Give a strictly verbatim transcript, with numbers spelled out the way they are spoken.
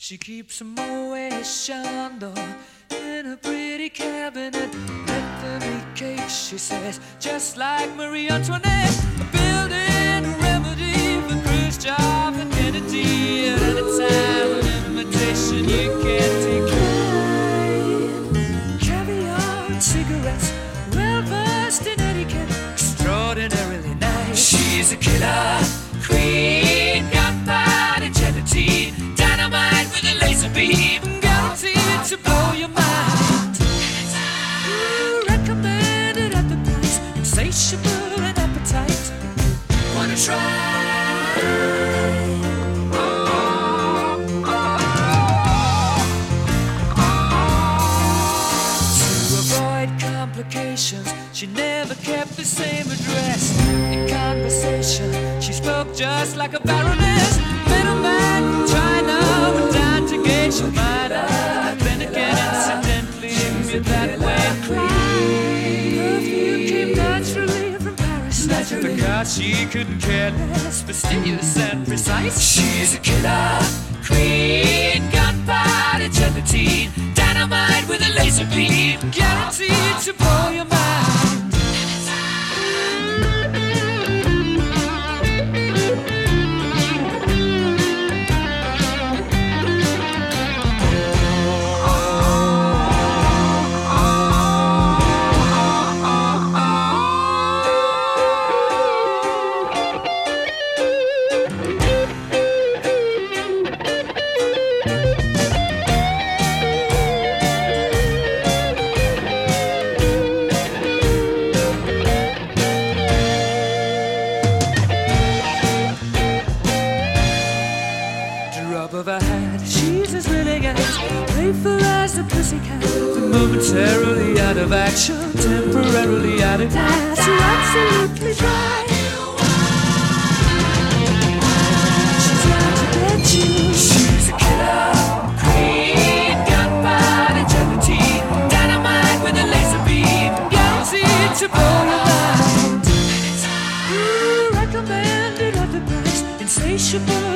She keeps a Moet Chandon in a pretty cabinet. Let them eat cake, she says, just like Marie Antoinette. A building remedy for Khrushchev and Kennedy. At any time, an invitation you can't decline. Caviar and cigarettes, well versed in etiquette, extraordinarily nice. She's a killer queen, gunpowder gelatine, dynamite with a laser beam, guaranteed to blow your mind. Ooh, recommended at the price, insatiable and appetite. Wanna try? To avoid complications, she never kept the same address. In conversation, she spoke just like a baroness. Middleman from China went down to gauge your mind. I've been again incidentally with that way. Perfume came naturally from Paris, naturally, because she couldn't care less, fastidious and precise. She's a killer queen, gunpowder gelatine, dynamite with a laser beam, guaranteed to blow your mind. Of her hat, she's as willing as playful as a pussycat. Momentarily out of action, temporarily out of class. You're absolutely dry. She's out to get you. She's a killer queen, gunpowder gelatine, dynamite with a laser beam, guaranteed to blow your mind. Ooh, recommended at the price, insatiable